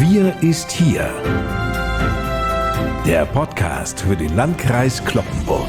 Wir ist hier. Der Podcast für den Landkreis Cloppenburg.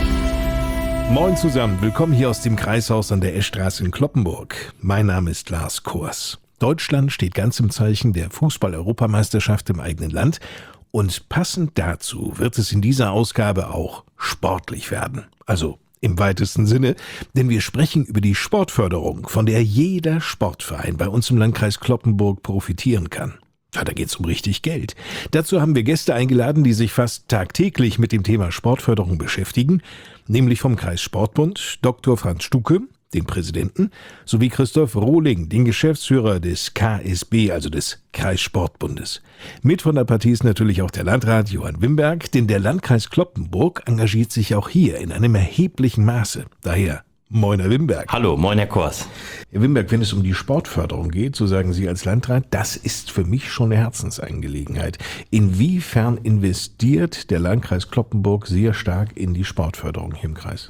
Moin zusammen, willkommen hier aus dem Kreishaus an der Eschstraße in Cloppenburg. Mein Name ist Lars Kors. Deutschland steht ganz im Zeichen der Fußball-Europameisterschaft im eigenen Land und passend dazu wird es in dieser Ausgabe auch sportlich werden. Also im weitesten Sinne, denn wir sprechen über die Sportförderung, von der jeder Sportverein bei uns im Landkreis Cloppenburg profitieren kann. Ja, da geht's um richtig Geld. Dazu haben wir Gäste eingeladen, die sich fast tagtäglich mit dem Thema Sportförderung beschäftigen, nämlich vom Kreissportbund Dr. Franz Stuke, den Präsidenten, sowie Christoph Rohling, den Geschäftsführer des KSB, also des Kreissportbundes. Mit von der Partie ist natürlich auch der Landrat Johann Wimberg, denn der Landkreis Cloppenburg engagiert sich auch hier in einem erheblichen Maße. Daher moin, Herr Wimberg. Hallo, moin, Herr Kors. Herr Wimberg, wenn es um die Sportförderung geht, so sagen Sie als Landrat, das ist für mich schon eine Herzensangelegenheit. Inwiefern investiert der Landkreis Cloppenburg sehr stark in die Sportförderung hier im Kreis?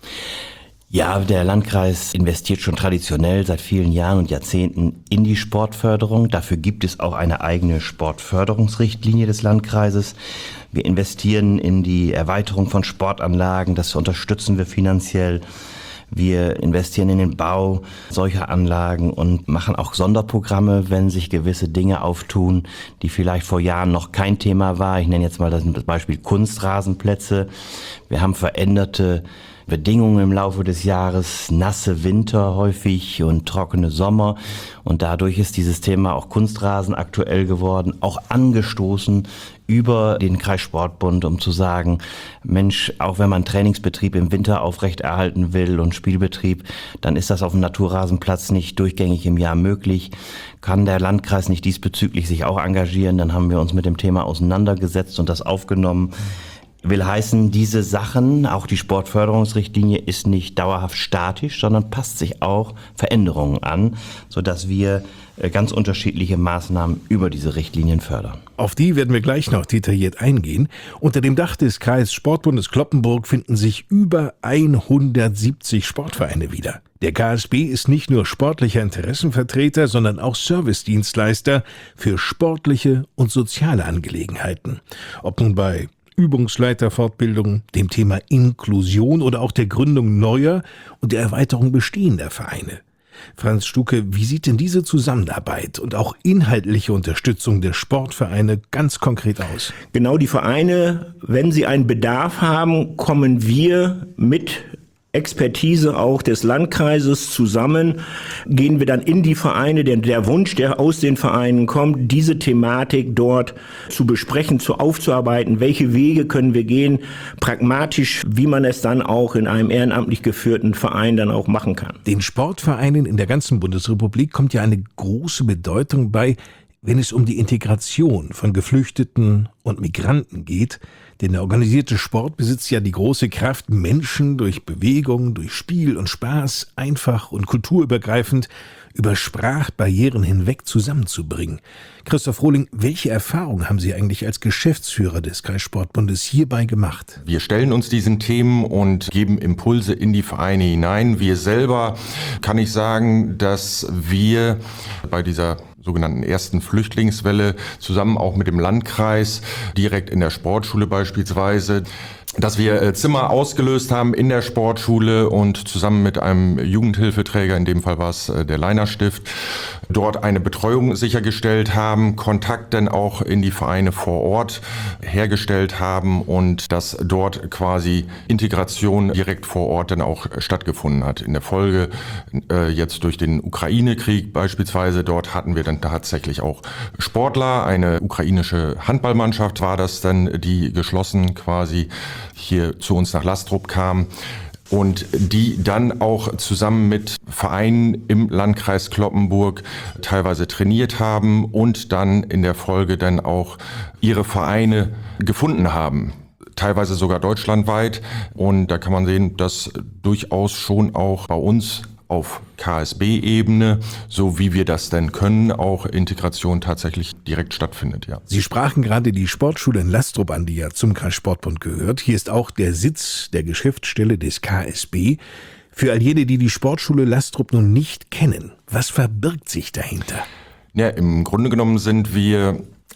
Ja, der Landkreis investiert schon traditionell seit vielen Jahren und Jahrzehnten in die Sportförderung. Dafür gibt es auch eine eigene Sportförderungsrichtlinie des Landkreises. Wir investieren in die Erweiterung von Sportanlagen, das unterstützen wir finanziell. Wir investieren in den Bau solcher Anlagen und machen auch Sonderprogramme, wenn sich gewisse Dinge auftun, die vielleicht vor Jahren noch kein Thema war. Ich nenne jetzt mal das Beispiel Kunstrasenplätze. Wir haben veränderte Bedingungen im Laufe des Jahres, nasse Winter häufig und trockene Sommer. Und dadurch ist dieses Thema auch Kunstrasen aktuell geworden, auch angestoßen über den Kreissportbund, um zu sagen, Mensch, auch wenn man Trainingsbetrieb im Winter aufrechterhalten will und Spielbetrieb, dann ist das auf dem Naturrasenplatz nicht durchgängig im Jahr möglich. Kann der Landkreis nicht diesbezüglich sich auch engagieren? Dann haben wir uns mit dem Thema auseinandergesetzt und das aufgenommen. Will heißen, diese Sachen, auch die Sportförderungsrichtlinie ist nicht dauerhaft statisch, sondern passt sich auch Veränderungen an, sodass wir ganz unterschiedliche Maßnahmen über diese Richtlinien fördern. Auf die werden wir gleich noch detailliert eingehen. Unter dem Dach des Kreissportbundes Cloppenburg finden sich über 170 Sportvereine wieder. Der KSB ist nicht nur sportlicher Interessenvertreter, sondern auch Servicedienstleister für sportliche und soziale Angelegenheiten. Ob nun bei Übungsleiterfortbildung, dem Thema Inklusion oder auch der Gründung neuer und der Erweiterung bestehender Vereine. Franz Stuke, wie sieht denn diese Zusammenarbeit und auch inhaltliche Unterstützung der Sportvereine ganz konkret aus? Genau, die Vereine, wenn sie einen Bedarf haben, kommen wir mit Expertise auch des Landkreises zusammen, gehen wir dann in die Vereine, denn der Wunsch, der aus den Vereinen kommt, diese Thematik dort zu besprechen, aufzuarbeiten, welche Wege können wir gehen, pragmatisch, wie man es dann auch in einem ehrenamtlich geführten Verein dann auch machen kann. Den Sportvereinen in der ganzen Bundesrepublik kommt ja eine große Bedeutung bei, wenn es um die Integration von Geflüchteten und Migranten geht. Denn der organisierte Sport besitzt ja die große Kraft, Menschen durch Bewegung, durch Spiel und Spaß einfach und kulturübergreifend über Sprachbarrieren hinweg zusammenzubringen. Christoph Rohling, welche Erfahrungen haben Sie eigentlich als Geschäftsführer des Kreissportbundes hierbei gemacht? Wir stellen uns diesen Themen und geben Impulse in die Vereine hinein. Wir selber, kann ich sagen, dass wir bei dieser sogenannten ersten Flüchtlingswelle zusammen auch mit dem Landkreis direkt in der Sportschule beispielsweise, dass wir Zimmer ausgelöst haben in der Sportschule und zusammen mit einem Jugendhilfeträger, in dem Fall war es der Leiner-Stift, dort eine Betreuung sichergestellt haben, Kontakt dann auch in die Vereine vor Ort hergestellt haben und dass dort quasi Integration direkt vor Ort dann auch stattgefunden hat. In der Folge jetzt durch den Ukraine-Krieg beispielsweise, dort hatten wir dann tatsächlich auch Sportler, eine ukrainische Handballmannschaft war das dann, die geschlossen quasi hier zu uns nach Lastrup kam und die dann auch zusammen mit Vereinen im Landkreis Cloppenburg teilweise trainiert haben und dann in der Folge dann auch ihre Vereine gefunden haben. Teilweise sogar deutschlandweit. Und da kann man sehen, dass durchaus schon auch bei uns auf KSB-Ebene, so wie wir das denn können, auch Integration tatsächlich direkt stattfindet, ja. Sie sprachen gerade die Sportschule in Lastrup an, die ja zum Kreissportbund gehört. Hier ist auch der Sitz der Geschäftsstelle des KSB. Für all jene, die die Sportschule Lastrup nun nicht kennen, was verbirgt sich dahinter? Ja, im Grunde genommen sind wir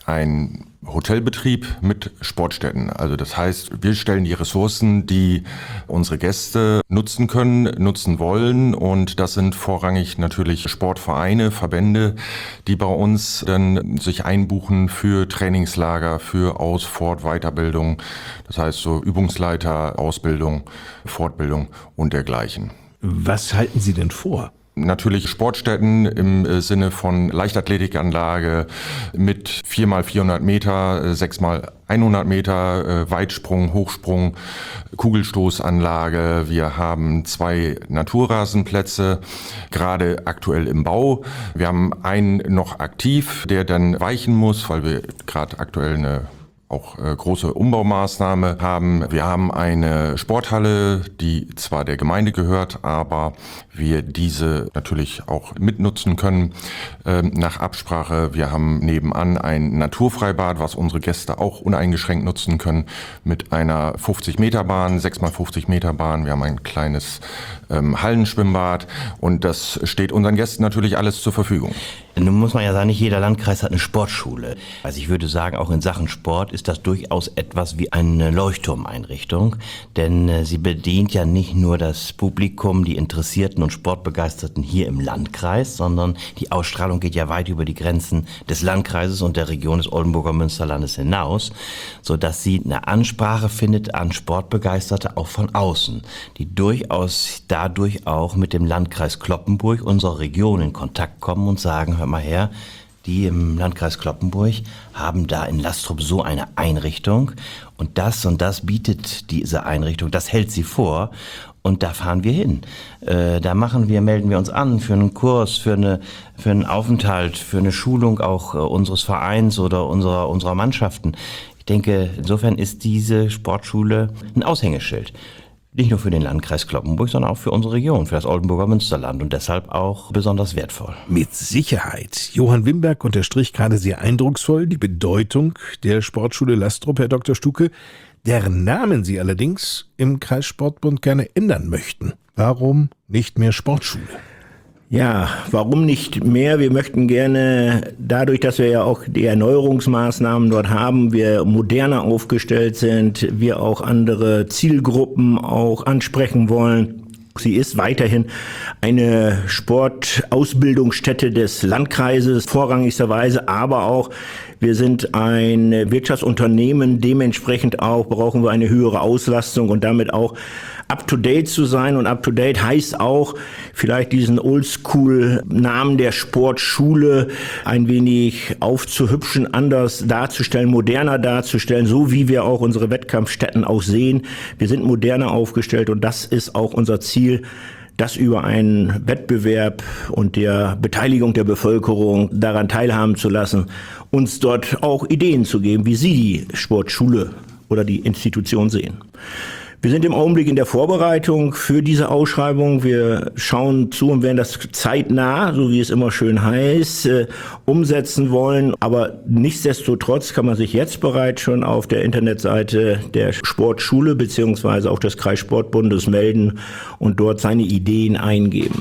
ein Hotelbetrieb mit Sportstätten. Also das heißt, wir stellen die Ressourcen, die unsere Gäste nutzen können, nutzen wollen. Und das sind vorrangig natürlich Sportvereine, Verbände, die bei uns dann sich einbuchen für Trainingslager, für Aus-, Fort-, Weiterbildung. Das heißt so Übungsleiter, Ausbildung, Fortbildung und dergleichen. Was halten Sie denn vor? Natürlich Sportstätten im Sinne von Leichtathletikanlage mit 4x400 Meter, 6x100 Meter, Weitsprung, Hochsprung, Kugelstoßanlage. Wir haben 2 Naturrasenplätze, gerade aktuell im Bau. Wir haben einen noch aktiv, der dann weichen muss, weil wir gerade aktuell eine auch große Umbaumaßnahme haben. Wir haben eine Sporthalle, die zwar der Gemeinde gehört, aber wir diese natürlich auch mitnutzen können nach Absprache. Wir haben nebenan ein Naturfreibad, was unsere Gäste auch uneingeschränkt nutzen können, mit einer 50-Meter-Bahn, 6x50-Meter-Bahn. Wir haben ein kleines Hallenschwimmbad und das steht unseren Gästen natürlich alles zur Verfügung. Nun muss man ja sagen, nicht jeder Landkreis hat eine Sportschule. Also ich würde sagen, auch in Sachen Sport ist das durchaus etwas wie eine Leuchtturmeinrichtung, denn sie bedient ja nicht nur das Publikum, die Interessierten und Sportbegeisterten hier im Landkreis, sondern die Ausstrahlung geht ja weit über die Grenzen des Landkreises und der Region des Oldenburger Münsterlandes hinaus, sodass sie eine Ansprache findet an Sportbegeisterte auch von außen, die durchaus dadurch auch mit dem Landkreis Cloppenburg, unserer Region, in Kontakt kommen und sagen, hört mal her, die im Landkreis Cloppenburg haben da in Lastrup so eine Einrichtung und das bietet diese Einrichtung, das hält sie vor und da fahren wir hin. Melden wir uns an für einen Kurs, für einen Aufenthalt, für eine Schulung auch unseres Vereins oder unserer Mannschaften. Ich denke, insofern ist diese Sportschule ein Aushängeschild. Nicht nur für den Landkreis Cloppenburg, sondern auch für unsere Region, für das Oldenburger Münsterland und deshalb auch besonders wertvoll. Mit Sicherheit. Johann Wimberg unterstrich gerade sehr eindrucksvoll die Bedeutung der Sportschule Lastrup, Herr Dr. Stuke, deren Namen Sie allerdings im Kreissportbund gerne ändern möchten. Warum nicht mehr Sportschule? Ja, warum nicht mehr? Wir möchten gerne, dadurch, dass wir ja auch die Erneuerungsmaßnahmen dort haben, wir moderner aufgestellt sind, wir auch andere Zielgruppen auch ansprechen wollen. Sie ist weiterhin eine Sportausbildungsstätte des Landkreises, vorrangigerweise, aber auch wir sind ein Wirtschaftsunternehmen, dementsprechend auch brauchen wir eine höhere Auslastung und damit auch up-to-date zu sein. Und up-to-date heißt auch, vielleicht diesen Oldschool-Namen der Sportschule ein wenig aufzuhübschen, anders darzustellen, moderner darzustellen, so wie wir auch unsere Wettkampfstätten auch sehen. Wir sind moderner aufgestellt und das ist auch unser Ziel, das über einen Wettbewerb und der Beteiligung der Bevölkerung daran teilhaben zu lassen, uns dort auch Ideen zu geben, wie Sie die Sportschule oder die Institution sehen. Wir sind im Augenblick in der Vorbereitung für diese Ausschreibung. Wir schauen zu und werden das zeitnah, so wie es immer schön heißt, umsetzen wollen. Aber nichtsdestotrotz kann man sich jetzt bereits schon auf der Internetseite der Sportschule bzw. auch des Kreissportbundes melden und dort seine Ideen eingeben.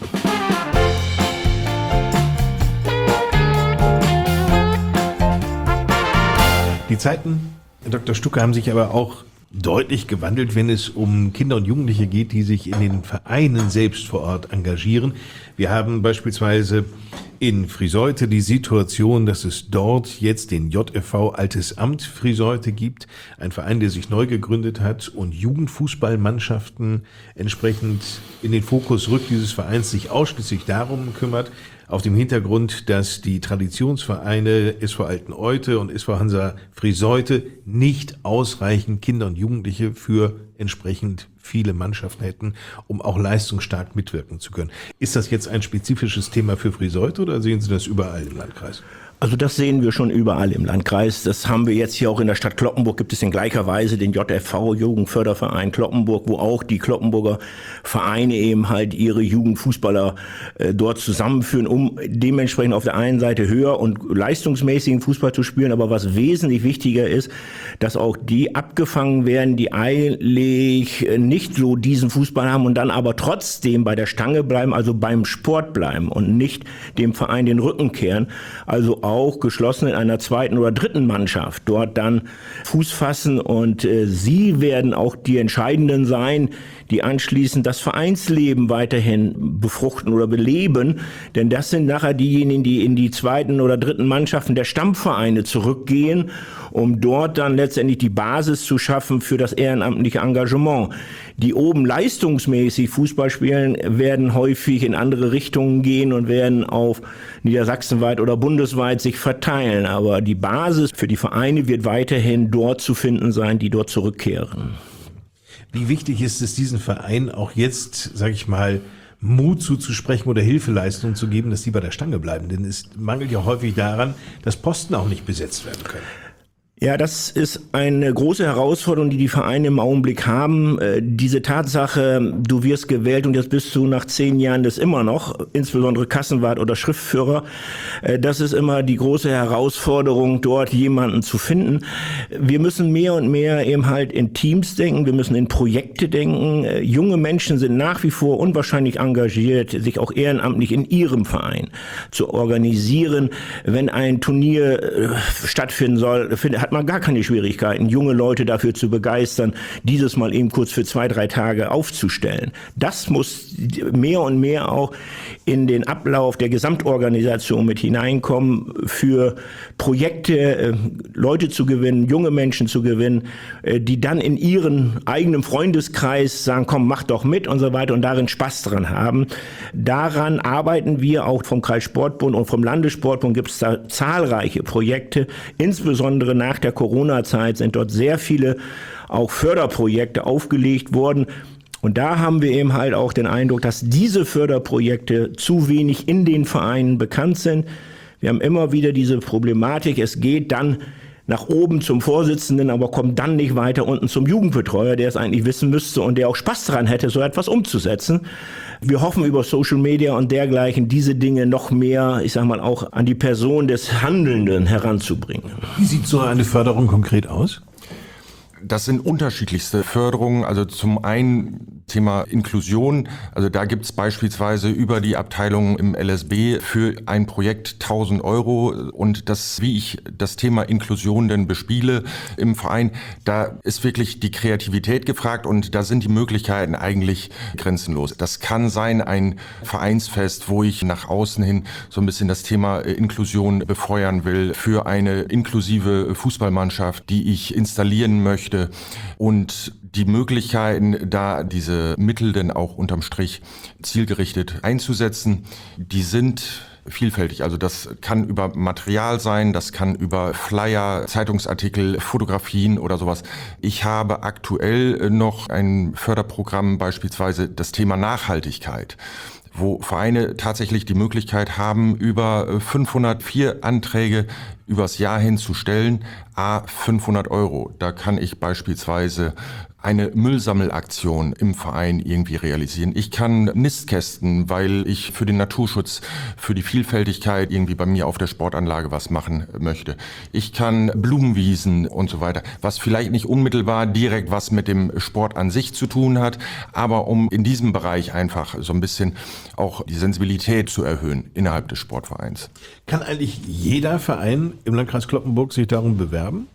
Die Zeiten, Herr Dr. Stuke, haben sich aber auch deutlich gewandelt, wenn es um Kinder und Jugendliche geht, die sich in den Vereinen selbst vor Ort engagieren. Wir haben beispielsweise in Friseute die Situation, dass es dort jetzt den JFV Altes Amt Friseute gibt, ein Verein, der sich neu gegründet hat und Jugendfußballmannschaften entsprechend in den Fokus rückt, dieses Vereins sich ausschließlich darum kümmert, auf dem Hintergrund, dass die Traditionsvereine SV Alten Eute und SV Hansa Friseute nicht ausreichend Kinder und Jugendliche für entsprechend viele Mannschaften hätten, um auch leistungsstark mitwirken zu können. Ist das jetzt ein spezifisches Thema für Friseute oder sehen Sie das überall im Landkreis? Also das sehen wir schon überall im Landkreis. Das haben wir jetzt hier auch in der Stadt Cloppenburg, gibt es in gleicher Weise den JFV, Jugendförderverein Cloppenburg, wo auch die Cloppenburger Vereine eben halt ihre Jugendfußballer dort zusammenführen, um dementsprechend auf der einen Seite höher und leistungsmäßigen Fußball zu spielen. Aber was wesentlich wichtiger ist, dass auch die abgefangen werden, die eigentlich nicht so diesen Fußball haben und dann aber trotzdem bei der Stange bleiben, also beim Sport bleiben und nicht dem Verein den Rücken kehren. Also auch geschlossen in einer 2. oder 3. Mannschaft dort dann Fuß fassen und sie werden auch die Entscheidenden sein, die anschließend das Vereinsleben weiterhin befruchten oder beleben, denn das sind nachher diejenigen, die in die 2. oder 3. Mannschaften der Stammvereine zurückgehen, um dort dann letztendlich die Basis zu schaffen für das ehrenamtliche Engagement. Die oben leistungsmäßig Fußball spielen, werden häufig in andere Richtungen gehen und werden auf niedersachsenweit oder bundesweit sich verteilen. Aber die Basis für die Vereine wird weiterhin dort zu finden sein, die dort zurückkehren. Wie wichtig ist es, diesen Verein auch jetzt, sage ich mal, Mut zuzusprechen oder Hilfeleistungen zu geben, dass die bei der Stange bleiben? Denn es mangelt ja häufig daran, dass Posten auch nicht besetzt werden können. Ja, das ist eine große Herausforderung, die die Vereine im Augenblick haben. Diese Tatsache, du wirst gewählt und jetzt bist du nach 10 Jahren das immer noch, insbesondere Kassenwart oder Schriftführer. Das ist immer die große Herausforderung, dort jemanden zu finden. Wir müssen mehr und mehr eben halt in Teams denken, wir müssen in Projekte denken. Junge Menschen sind nach wie vor unwahrscheinlich engagiert, sich auch ehrenamtlich in ihrem Verein zu organisieren. Wenn ein Turnier stattfinden soll, hat man gar keine Schwierigkeiten, junge Leute dafür zu begeistern, dieses mal eben kurz für 2-3 Tage aufzustellen. Das muss mehr und mehr auch in den Ablauf der Gesamtorganisation mit hineinkommen, für Projekte Leute zu gewinnen, junge Menschen zu gewinnen, die dann in ihren eigenen Freundeskreis sagen, komm, mach doch mit und so weiter und darin Spaß dran haben. Daran arbeiten wir auch vom Kreissportbund und vom Landessportbund, gibt es da zahlreiche Projekte, insbesondere nach der Corona-Zeit sind dort sehr viele auch Förderprojekte aufgelegt worden. Und da haben wir eben halt auch den Eindruck, dass diese Förderprojekte zu wenig in den Vereinen bekannt sind. Wir haben immer wieder diese Problematik, es geht dann nach oben zum Vorsitzenden, aber kommt dann nicht weiter unten zum Jugendbetreuer, der es eigentlich wissen müsste und der auch Spaß daran hätte, so etwas umzusetzen. Wir hoffen über Social Media und dergleichen diese Dinge noch mehr, ich sag mal, auch an die Person des Handelnden heranzubringen. Wie sieht so eine Förderung konkret aus? Das sind unterschiedlichste Förderungen. Also zum einen Thema Inklusion. Also da gibt es beispielsweise über die Abteilung im LSB für ein Projekt 1.000 € und das, wie ich das Thema Inklusion denn bespiele im Verein, da ist wirklich die Kreativität gefragt und da sind die Möglichkeiten eigentlich grenzenlos. Das kann sein ein Vereinsfest, wo ich nach außen hin so ein bisschen das Thema Inklusion befeuern will, für eine inklusive Fußballmannschaft, die ich installieren möchte und die Möglichkeiten, da diese Mittel denn auch unterm Strich zielgerichtet einzusetzen, die sind vielfältig. Also das kann über Material sein, das kann über Flyer, Zeitungsartikel, Fotografien oder sowas. Ich habe aktuell noch ein Förderprogramm, beispielsweise das Thema Nachhaltigkeit, wo Vereine tatsächlich die Möglichkeit haben, über 504 Anträge übers Jahr hin zu stellen, 500 €. Da kann ich beispielsweise eine Müllsammelaktion im Verein irgendwie realisieren. Ich kann Nistkästen, weil ich für den Naturschutz, für die Vielfältigkeit irgendwie bei mir auf der Sportanlage was machen möchte. Ich kann Blumenwiesen und so weiter, was vielleicht nicht unmittelbar direkt was mit dem Sport an sich zu tun hat, aber um in diesem Bereich einfach so ein bisschen auch die Sensibilität zu erhöhen innerhalb des Sportvereins. Kann eigentlich jeder Verein im Landkreis Cloppenburg sich darum bewerben?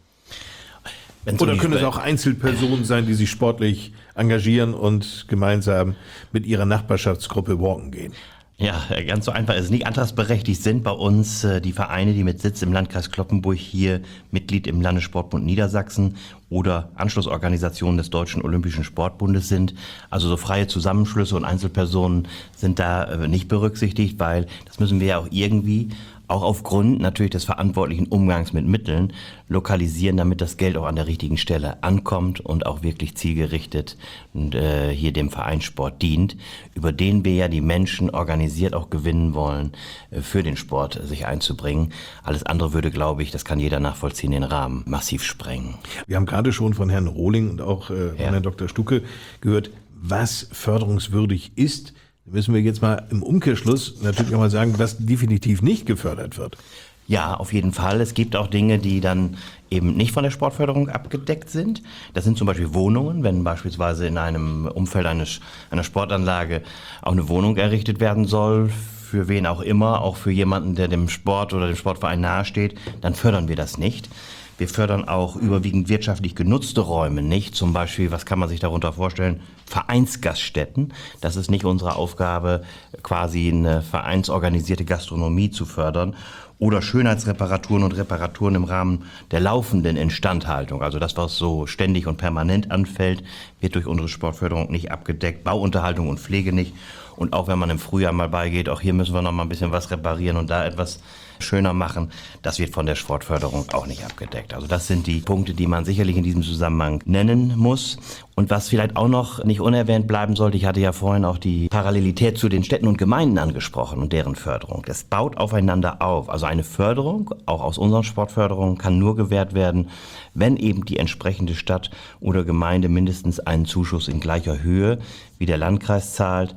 Oder können es auch Einzelpersonen sein, die sich sportlich engagieren und gemeinsam mit ihrer Nachbarschaftsgruppe walken gehen? Ja, ganz so einfach ist es nicht. Antragsberechtigt sind bei uns die Vereine, die mit Sitz im Landkreis Cloppenburg hier Mitglied im Landessportbund Niedersachsen oder Anschlussorganisationen des Deutschen Olympischen Sportbundes sind. Also so freie Zusammenschlüsse und Einzelpersonen sind da nicht berücksichtigt, weil das müssen wir ja auch irgendwie auch aufgrund natürlich des verantwortlichen Umgangs mit Mitteln lokalisieren, damit das Geld auch an der richtigen Stelle ankommt und auch wirklich zielgerichtet und hier dem Vereinssport dient, über den wir ja die Menschen organisiert auch gewinnen wollen, für den Sport sich einzubringen. Alles andere würde, glaube ich, das kann jeder nachvollziehen, den Rahmen massiv sprengen. Wir haben gerade schon von Herrn Rohling und auch von Herrn Dr. Stucke gehört, was förderungswürdig ist. Müssen wir jetzt mal im Umkehrschluss natürlich auch mal sagen, was definitiv nicht gefördert wird. Ja, auf jeden Fall. Es gibt auch Dinge, die dann eben nicht von der Sportförderung abgedeckt sind. Das sind zum Beispiel Wohnungen, wenn beispielsweise in einem Umfeld einer Sportanlage auch eine Wohnung errichtet werden soll für wen auch immer, auch für jemanden, der dem Sport oder dem Sportverein nahesteht, dann fördern wir das nicht. Wir fördern auch überwiegend wirtschaftlich genutzte Räume nicht. Zum Beispiel, was kann man sich darunter vorstellen? Vereinsgaststätten. Das ist nicht unsere Aufgabe, quasi eine vereinsorganisierte Gastronomie zu fördern. Oder Schönheitsreparaturen und Reparaturen im Rahmen der laufenden Instandhaltung. Also das, was so ständig und permanent anfällt, wird durch unsere Sportförderung nicht abgedeckt. Bauunterhaltung und Pflege nicht. Und auch wenn man im Frühjahr mal beigeht, auch hier müssen wir noch mal ein bisschen was reparieren und da etwas schöner machen. Das wird von der Sportförderung auch nicht abgedeckt. Also das sind die Punkte, die man sicherlich in diesem Zusammenhang nennen muss. Und was vielleicht auch noch nicht unerwähnt bleiben sollte, ich hatte ja vorhin auch die Parallelität zu den Städten und Gemeinden angesprochen und deren Förderung. Das baut aufeinander auf. Also eine Förderung, auch aus unseren Sportförderungen, kann nur gewährt werden, wenn eben die entsprechende Stadt oder Gemeinde mindestens einen Zuschuss in gleicher Höhe wie der Landkreis zahlt.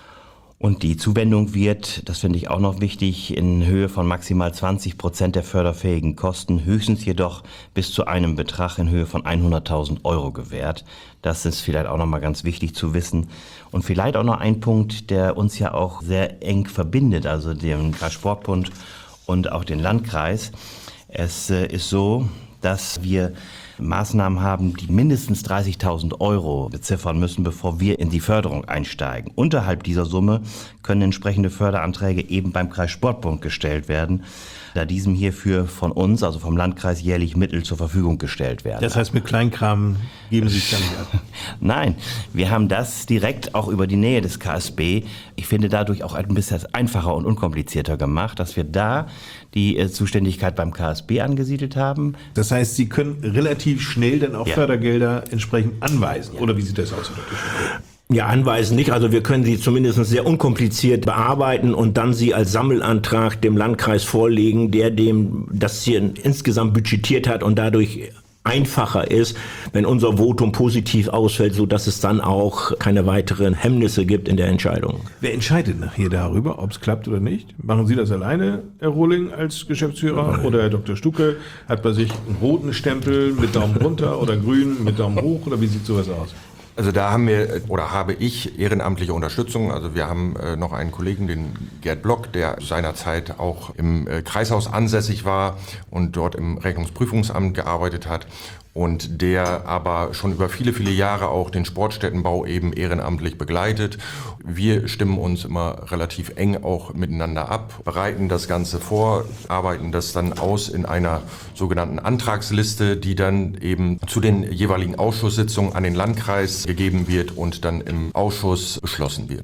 Und die Zuwendung wird, das finde ich auch noch wichtig, in Höhe von maximal 20% der förderfähigen Kosten, höchstens jedoch bis zu einem Betrag in Höhe von 100.000 Euro gewährt. Das ist vielleicht auch noch mal ganz wichtig zu wissen. Und vielleicht auch noch ein Punkt, der uns ja auch sehr eng verbindet, also den Kreissportbund und auch den Landkreis. Es ist so, dass wir Maßnahmen haben, die mindestens 30.000 Euro beziffern müssen, bevor wir in die Förderung einsteigen. Unterhalb dieser Summe können entsprechende Förderanträge eben beim Kreissportbund gestellt werden, da diesem hierfür von uns, also vom Landkreis, jährlich Mittel zur Verfügung gestellt werden. Das heißt, mit Kleinkram geben Sie es dann nicht ab? Nein, wir haben das direkt auch über die Nähe des KSB, ich finde dadurch auch ein bisschen einfacher und unkomplizierter gemacht, dass wir da die Zuständigkeit beim KSB angesiedelt haben. Das heißt, Sie können relativ schnell dann auch Fördergelder entsprechend anweisen, oder wie sieht das aus? Ja, anweisen nicht. Also wir können sie zumindest sehr unkompliziert bearbeiten und dann sie als Sammelantrag dem Landkreis vorlegen, der dem das hier insgesamt budgetiert hat und dadurch einfacher ist, wenn unser Votum positiv ausfällt, so dass es dann auch keine weiteren Hemmnisse gibt in der Entscheidung. Wer entscheidet nachher darüber, ob es klappt oder nicht? Machen Sie das alleine, Herr Rohling, als Geschäftsführer? Oder Herr Dr. Stucke hat bei sich einen roten Stempel mit Daumen runter oder grün mit Daumen hoch? Oder wie sieht sowas aus? Also da habe ich ehrenamtliche Unterstützung. Also wir haben noch einen Kollegen, den Gerd Block, der seinerzeit auch im Kreishaus ansässig war und dort im Rechnungsprüfungsamt gearbeitet hat. Und der aber schon über viele, viele Jahre auch den Sportstättenbau eben ehrenamtlich begleitet. Wir stimmen uns immer relativ eng auch miteinander ab, bereiten das Ganze vor, arbeiten das dann aus in einer sogenannten Antragsliste, die dann eben zu den jeweiligen Ausschusssitzungen an den Landkreis gegeben wird und dann im Ausschuss beschlossen wird.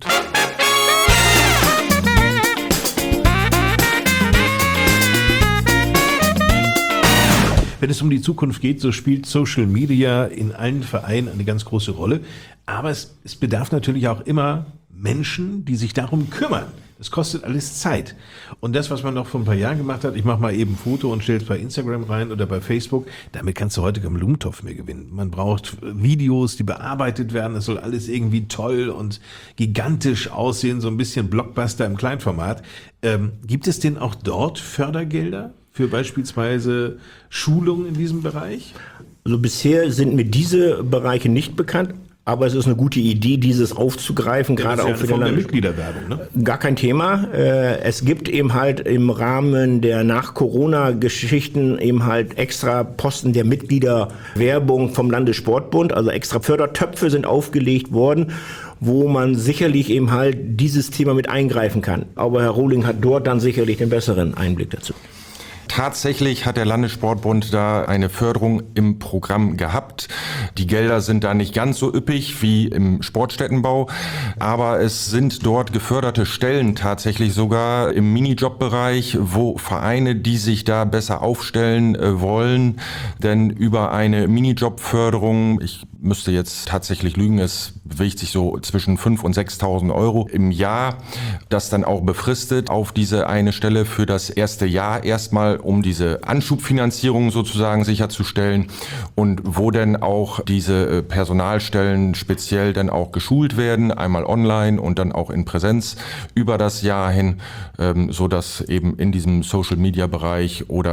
Wenn es um die Zukunft geht, so spielt Social Media in allen Vereinen eine ganz große Rolle. Aber es bedarf natürlich auch immer Menschen, die sich darum kümmern. Das kostet alles Zeit. Und das, was man noch vor ein paar Jahren gemacht hat, ich mache mal eben ein Foto und stelle es bei Instagram rein oder bei Facebook, damit kannst du heute keinen Blumentopf mehr gewinnen. Man braucht Videos, die bearbeitet werden. Das soll alles irgendwie toll und gigantisch aussehen, so ein bisschen Blockbuster im Kleinformat. Gibt es denn auch dort Fördergelder für beispielsweise Schulungen in diesem Bereich? Also bisher sind mir diese Bereiche nicht bekannt, aber es ist eine gute Idee, dieses aufzugreifen, gerade auch für die Mitgliederwerbung, ne? Gar kein Thema. Es gibt eben halt im Rahmen der Nach-Corona-Geschichten eben halt extra Posten der Mitgliederwerbung vom Landessportbund, also extra Fördertöpfe sind aufgelegt worden, wo man sicherlich eben halt dieses Thema mit eingreifen kann. Aber Herr Rohling hat dort dann sicherlich den besseren Einblick dazu. Tatsächlich hat der Landessportbund da eine Förderung im Programm gehabt. Die Gelder sind da nicht ganz so üppig wie im Sportstättenbau, aber es sind dort geförderte Stellen tatsächlich sogar im Minijob-Bereich, wo Vereine, die sich da besser aufstellen wollen, denn über eine Minijob-Förderung, ich müsste jetzt tatsächlich lügen, es bewegt sich so zwischen 5.000 und 6.000 Euro im Jahr, das dann auch befristet auf diese eine Stelle für das erste Jahr erstmal, um diese Anschubfinanzierung sozusagen sicherzustellen und wo dann auch diese Personalstellen speziell dann auch geschult werden, einmal online und dann auch in Präsenz über das Jahr hin, so dass eben in diesem Social-Media-Bereich oder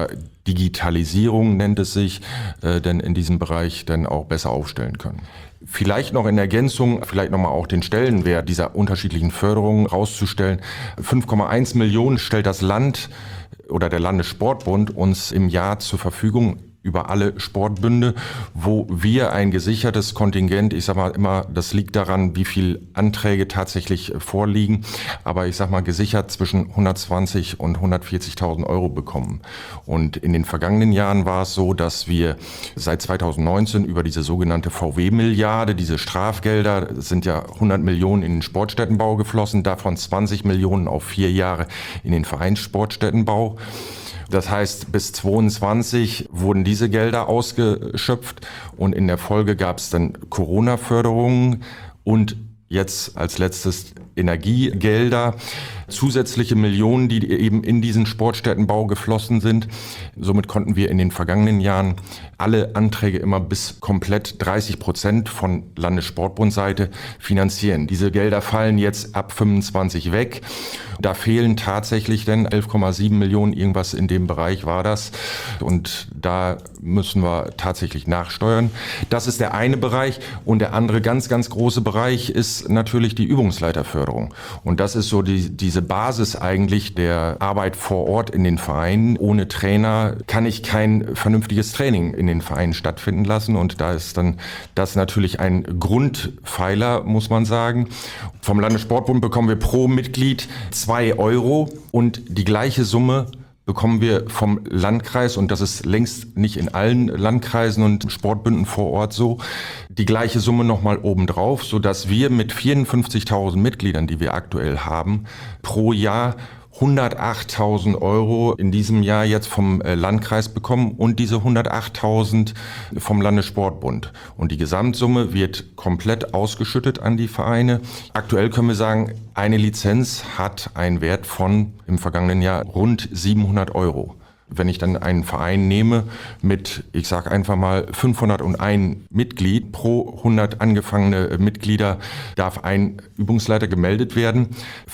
Digitalisierung nennt es sich, denn in diesem Bereich dann auch besser aufstellen können. Vielleicht noch in Ergänzung, vielleicht nochmal auch den Stellenwert dieser unterschiedlichen Förderungen rauszustellen. 5,1 Millionen stellt das Land oder der Landessportbund uns im Jahr zur Verfügung über alle Sportbünde, wo wir ein gesichertes Kontingent, ich sag mal immer, das liegt daran, wie viel Anträge tatsächlich vorliegen, aber ich sag mal gesichert zwischen 120 und 140.000 Euro bekommen. Und in den vergangenen Jahren war es so, dass wir seit 2019 über diese sogenannte VW-Milliarde, diese Strafgelder, sind ja 100 Millionen in den Sportstättenbau geflossen, davon 20 Millionen auf 4 Jahre in den Vereinssportstättenbau. Das heißt, bis 2022 wurden diese Gelder ausgeschöpft und in der Folge gab es dann Corona-Förderungen und jetzt als letztes Energiegelder, zusätzliche Millionen, die eben in diesen Sportstättenbau geflossen sind. Somit konnten wir in den vergangenen Jahren alle Anträge immer bis komplett 30% von Landessportbundseite finanzieren. Diese Gelder fallen jetzt ab 25 weg. Da fehlen tatsächlich dann 11,7 Millionen, irgendwas in dem Bereich war das. Und da müssen wir tatsächlich nachsteuern. Das ist der eine Bereich. Und der andere ganz, ganz große Bereich ist natürlich die Übungsleiterförderung. Und das ist so diese Basis eigentlich der Arbeit vor Ort in den Vereinen. Ohne Trainer kann ich kein vernünftiges Training in den Vereinen stattfinden lassen. Und da ist dann das natürlich ein Grundpfeiler, muss man sagen. Vom Landessportbund bekommen wir pro Mitglied 2 Euro und die gleiche Summe bekommen wir vom Landkreis, und das ist längst nicht in allen Landkreisen und Sportbünden vor Ort so, die gleiche Summe nochmal obendrauf, sodass wir mit 54.000 Mitgliedern, die wir aktuell haben, pro Jahr 108.000 Euro in diesem Jahr jetzt vom Landkreis bekommen und diese 108.000 vom Landessportbund. Und die Gesamtsumme wird komplett ausgeschüttet an die Vereine. Aktuell können wir sagen, eine Lizenz hat einen Wert von im vergangenen Jahr rund 700 Euro. Wenn ich dann einen Verein nehme mit, ich sage einfach mal 501 Mitglied, pro 100 angefangene Mitglieder darf ein Übungsleiter gemeldet werden.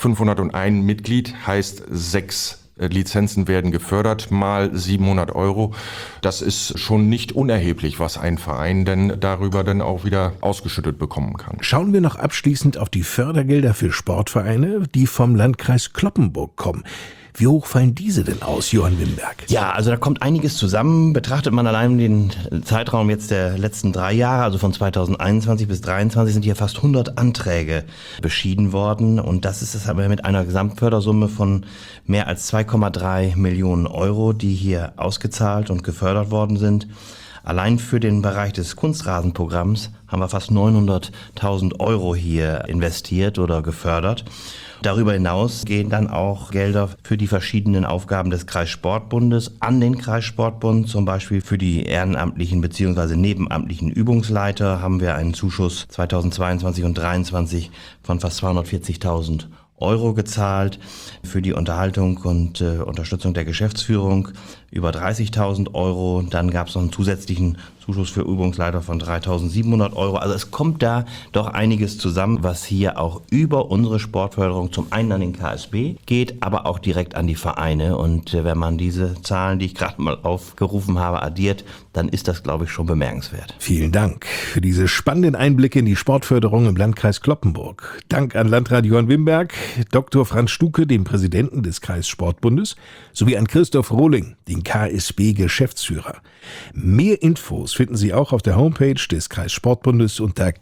501 Mitglied heißt 6 Lizenzen werden gefördert, mal 700 Euro. Das ist schon nicht unerheblich, was ein Verein denn darüber dann auch wieder ausgeschüttet bekommen kann. Schauen wir noch abschließend auf die Fördergelder für Sportvereine, die vom Landkreis Cloppenburg kommen. Wie hoch fallen diese denn aus, Johann Wimberg? Ja, also da kommt einiges zusammen. Betrachtet man allein den Zeitraum jetzt der letzten 3 Jahre, also von 2021 bis 2023, sind hier fast 100 Anträge beschieden worden. Und das ist es aber mit einer Gesamtfördersumme von mehr als 2,3 Millionen Euro, die hier ausgezahlt und gefördert worden sind. Allein für den Bereich des Kunstrasenprogramms haben wir fast 900.000 Euro hier investiert oder gefördert. Darüber hinaus gehen dann auch Gelder für die verschiedenen Aufgaben des Kreissportbundes an den Kreissportbund. Zum Beispiel für die ehrenamtlichen bzw. nebenamtlichen Übungsleiter haben wir einen Zuschuss 2022 und 2023 von fast 240.000 Euro gezahlt. Für die Unterhaltung und Unterstützung der Geschäftsführung über 30.000 Euro. Dann gab es noch einen zusätzlichen Zuschuss für Übungsleiter von 3.700 Euro. Also es kommt da doch einiges zusammen, was hier auch über unsere Sportförderung zum einen an den KSB geht, aber auch direkt an die Vereine. Und wenn man diese Zahlen, die ich gerade mal aufgerufen habe, addiert, dann ist das, glaube ich, schon bemerkenswert. Vielen Dank für diese spannenden Einblicke in die Sportförderung im Landkreis Cloppenburg. Dank an Landrat Johann Wimberg, Dr. Franz Stuke, den Präsidenten des Kreissportbundes, sowie an Christoph Rohling, den KSB-Geschäftsführer. Mehr Infos finden Sie auch auf der Homepage des Kreissportbundes unter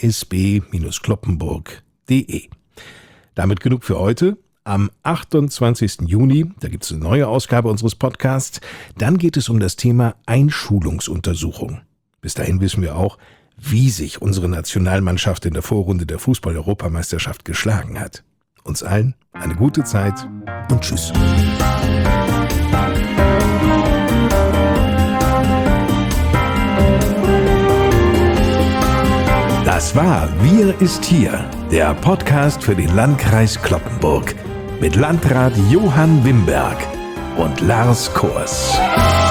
ksb-kloppenburg.de. Damit genug für heute. Am 28. Juni, da gibt es eine neue Ausgabe unseres Podcasts, dann geht es um das Thema Einschulungsuntersuchung. Bis dahin wissen wir auch, wie sich unsere Nationalmannschaft in der Vorrunde der Fußball-Europameisterschaft geschlagen hat. Uns allen eine gute Zeit und tschüss. Das war Wir ist hier, der Podcast für den Landkreis Cloppenburg mit Landrat Johann Wimberg und Lars Kors.